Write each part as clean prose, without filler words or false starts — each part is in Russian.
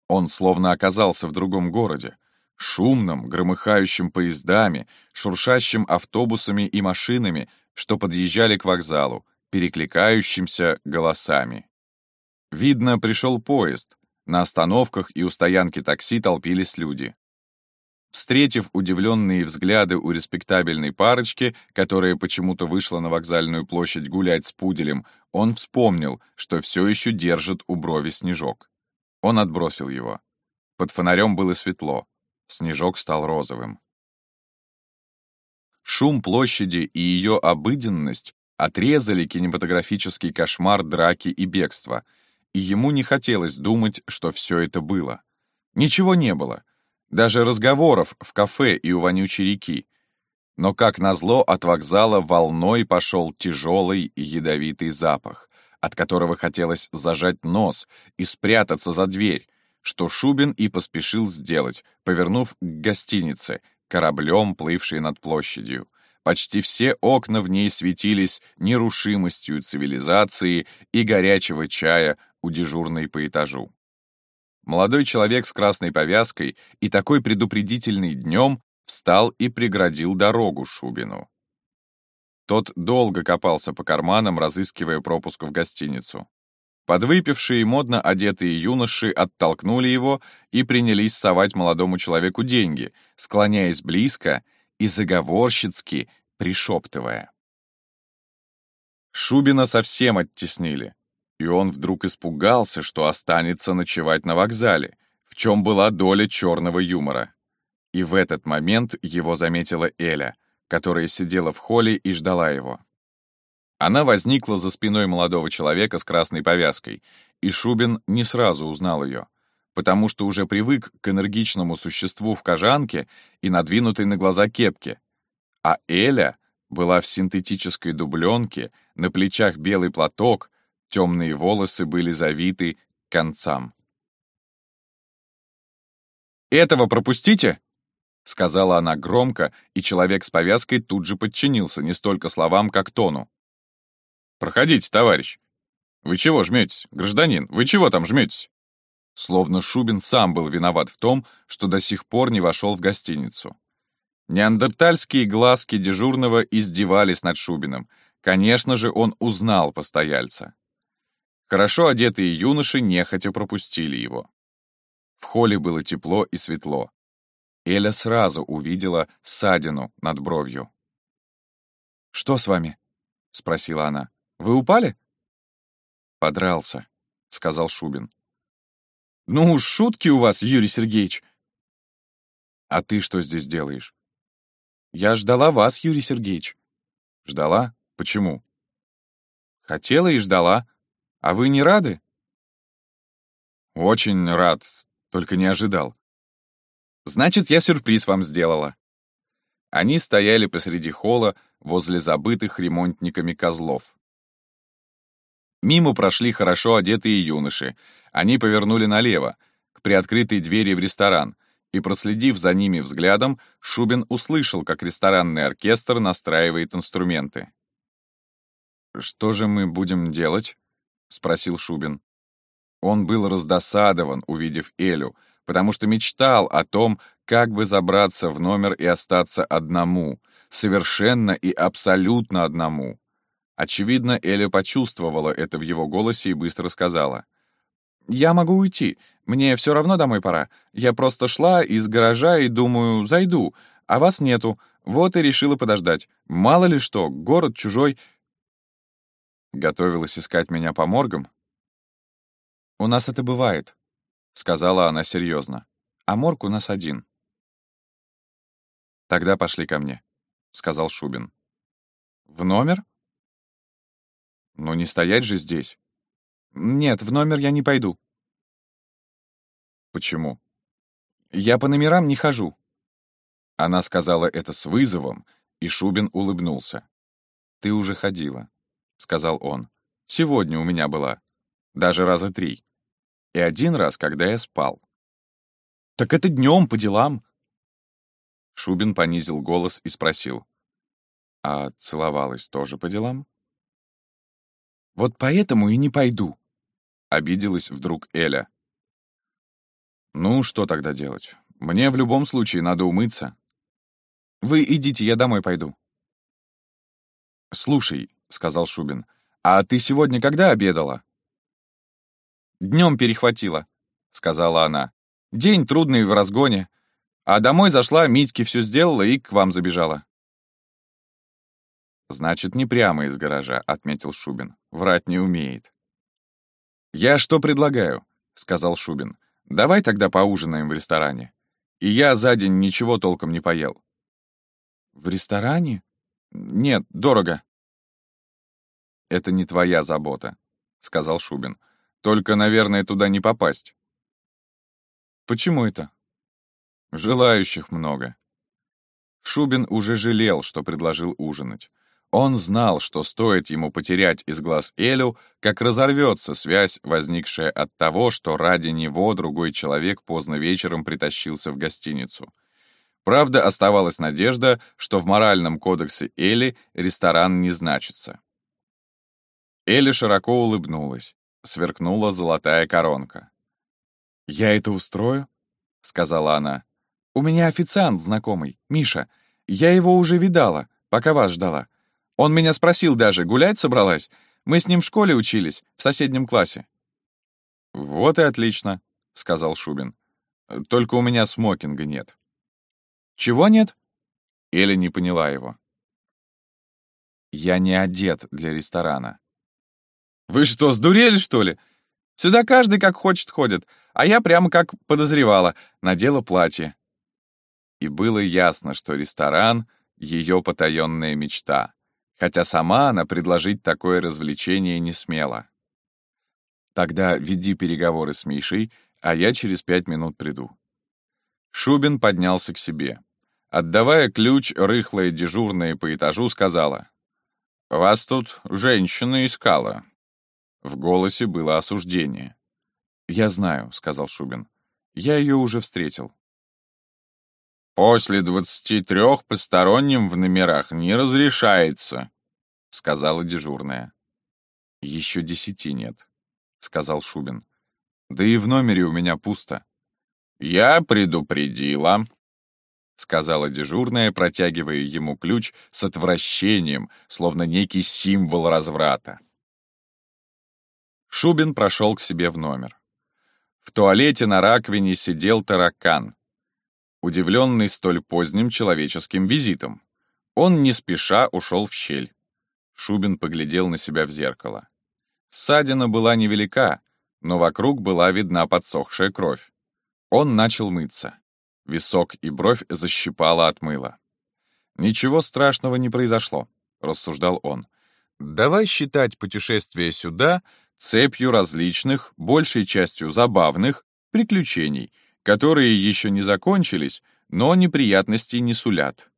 Он словно оказался в другом городе, шумном, громыхающим поездами, шуршащим автобусами и машинами, что подъезжали к вокзалу, перекликающимся голосами. Видно, пришел поезд. На остановках и у стоянки такси толпились люди. Встретив удивленные взгляды у респектабельной парочки, которая почему-то вышла на вокзальную площадь гулять с пуделем, он вспомнил, что все еще держит у брови снежок. Он отбросил его. Под фонарем было светло. Снежок стал розовым. Шум площади и ее обыденность отрезали кинематографический кошмар драки и бегства, и ему не хотелось думать, что все это было. Ничего не было. Даже разговоров в кафе и у вонючей реки. Но, как назло, от вокзала волной пошел тяжелый и ядовитый запах, от которого хотелось зажать нос и спрятаться за дверь, что Шубин и поспешил сделать, повернув к гостинице, кораблем, плывшей над площадью. Почти все окна в ней светились нерушимостью цивилизации и горячего чая у дежурной по этажу. Молодой человек с красной повязкой и такой предупредительный днем встал и преградил дорогу Шубину. Тот долго копался по карманам, разыскивая пропуск в гостиницу. Подвыпившие, модно одетые юноши оттолкнули его и принялись совать молодому человеку деньги, склоняясь близко и заговорщицки пришептывая. Шубина совсем оттеснили, и он вдруг испугался, что останется ночевать на вокзале, в чем была доля черного юмора. И в этот момент его заметила Эля, которая сидела в холле и ждала его. Она возникла за спиной молодого человека с красной повязкой, и Шубин не сразу узнал ее, потому что уже привык к энергичному существу в кожанке и надвинутой на глаза кепке. А Эля была в синтетической дубленке, на плечах белый платок, темные волосы были завиты к концам. «Этого пропустите!» — сказала она громко, и человек с повязкой тут же подчинился не столько словам, как тону. «Проходите, товарищ. Вы чего жметесь, гражданин? Вы чего там жметесь?» Словно Шубин сам был виноват в том, что до сих пор не вошел в гостиницу. Неандертальские глазки дежурного издевались над Шубиным. Конечно же, он узнал постояльца. Хорошо одетые юноши нехотя пропустили его. В холле было тепло и светло. Эля сразу увидела ссадину над бровью. «Что с вами?» — спросила она. «Вы упали?» «Подрался», — сказал Шубин. «Ну уж шутки у вас, Юрий Сергеевич!» «А ты что здесь делаешь?» «Я ждала вас, Юрий Сергеевич». «Ждала? Почему?» «Хотела и ждала. А вы не рады?» «Очень рад, только не ожидал». «Значит, я сюрприз вам сделала». Они стояли посреди холла возле забытых ремонтниками козлов. Мимо прошли хорошо одетые юноши. Они повернули налево, к приоткрытой двери в ресторан, и, проследив за ними взглядом, Шубин услышал, как ресторанный оркестр настраивает инструменты. «Что же мы будем делать?» — спросил Шубин. Он был раздосадован, увидев Элю, потому что мечтал о том, как бы забраться в номер и остаться одному, совершенно и абсолютно одному. Очевидно, Эля почувствовала это в его голосе и быстро сказала. «Я могу уйти. Мне все равно домой пора. Я просто шла из гаража и думаю, зайду, а вас нету. Вот и решила подождать. Мало ли что, город чужой». Готовилась искать меня по моргам? «У нас это бывает», — сказала она серьезно. «А морг у нас один». «Тогда пошли ко мне», — сказал Шубин. «В номер?» «Ну не стоять же здесь». «Нет, в номер я не пойду». «Почему?» «Я по номерам не хожу». Она сказала это с вызовом, и Шубин улыбнулся. «Ты уже ходила», — сказал он. «Сегодня у меня была. Даже раза 3. И один раз, когда я спал». «Так это днем, по делам». Шубин понизил голос и спросил. «А целовалась тоже по делам?» «Вот поэтому и не пойду», — обиделась вдруг Эля. Ну, что тогда делать? Мне в любом случае надо умыться. Вы идите, я домой пойду. «Слушай», — сказал Шубин, — «а ты сегодня когда обедала?» Днем перехватила, сказала она. День трудный в разгоне. А домой зашла, Митьке все сделала и к вам забежала. «Значит, не прямо из гаража», — отметил Шубин. «Врать не умеет». «Я что предлагаю?» — сказал Шубин. «Давай тогда поужинаем в ресторане. И я за день ничего толком не поел». В ресторане? Нет, дорого. «Это не твоя забота», — сказал Шубин. «Только, наверное, туда не попасть». Почему это? «Желающих много». Шубин уже жалел, что предложил ужинать. Он знал, что стоит ему потерять из глаз Элю, как разорвется связь, возникшая от того, что ради него другой человек поздно вечером притащился в гостиницу. Правда, оставалась надежда, что в моральном кодексе Эли ресторан не значится. Эля широко улыбнулась, сверкнула золотая коронка. «Я это устрою?» — сказала она. «У меня официант знакомый, Миша. Я его уже видала, пока вас ждала. Он меня спросил даже, гулять собралась? Мы с ним в школе учились, в соседнем классе». «Вот и отлично», — сказал Шубин. «Только у меня смокинга нет». «Чего нет?» Эля не поняла его. «Я не одет для ресторана». «Вы что, сдурели, что ли? Сюда каждый как хочет ходит, а я прямо как подозревала, надела платье». И было ясно, что ресторан — ее потаенная мечта, хотя сама она предложить такое развлечение не смела. «Тогда веди переговоры с Мишей, а я через 5 минут приду». Шубин поднялся к себе. Отдавая ключ, рыхлая дежурная по этажу сказала: «Вас тут женщина искала». В голосе было осуждение. «Я знаю», — сказал Шубин. «Я ее уже встретил». «После 23 посторонним в номерах не разрешается», — сказала дежурная. «Еще 10 нет», — сказал Шубин. «Да и в номере у меня пусто». «Я предупредила», — сказала дежурная, протягивая ему ключ с отвращением, словно некий символ разврата. Шубин прошел к себе в номер. В туалете на раковине сидел таракан, удивленный столь поздним человеческим визитом. Он не спеша ушел в щель. Шубин поглядел на себя в зеркало. Ссадина была невелика, но вокруг была видна подсохшая кровь. Он начал мыться. Висок и бровь защипало от мыла. «Ничего страшного не произошло», — рассуждал он. «Давай считать путешествие сюда цепью различных, большей частью забавных, приключений, которые еще не закончились, но неприятностей не сулят».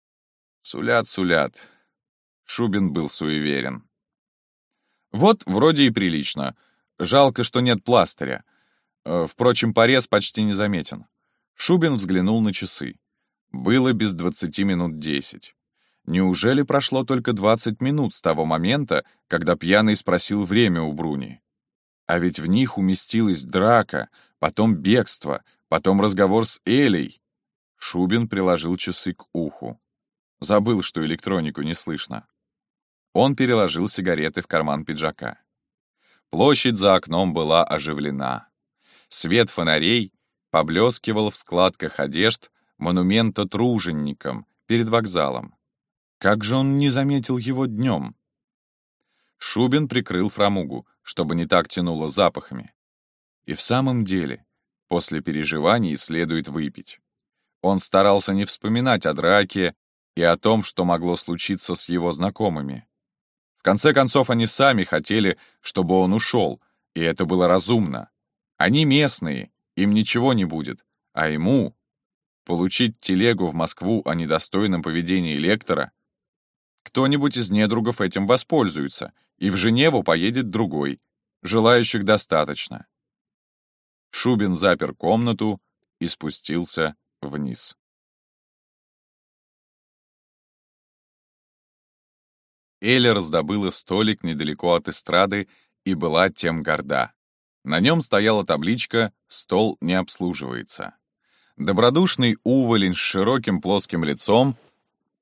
Сулят. Шубин был суеверен. «Вот вроде и прилично. Жалко, что нет пластыря. Впрочем, порез почти не заметен». Шубин взглянул на часы. Было без 20 минут 10. Неужели прошло только 20 минут с того момента, когда пьяный спросил время у Бруни? А ведь в них уместилась драка, потом бегство, потом разговор с Элей. Шубин приложил часы к уху. Забыл, что электронику не слышно. Он переложил сигареты в карман пиджака. Площадь за окном была оживлена. Свет фонарей поблескивал в складках одежд монумента труженикам перед вокзалом. Как же он не заметил его днем? Шубин прикрыл фрамугу, чтобы не так тянуло запахами. И в самом деле, после переживаний следует выпить. Он старался не вспоминать о драке и о том, что могло случиться с его знакомыми. В конце концов, они сами хотели, чтобы он ушел, и это было разумно. Они местные, им ничего не будет, а ему получить телегу в Москву о недостойном поведении лектора. Кто-нибудь из недругов этим воспользуется, и в Женеву поедет другой. Желающих достаточно. Шубин запер комнату и спустился вниз. Эля раздобыла столик недалеко от эстрады и была тем горда. На нем стояла табличка «Стол не обслуживается». Добродушный уволень с широким плоским лицом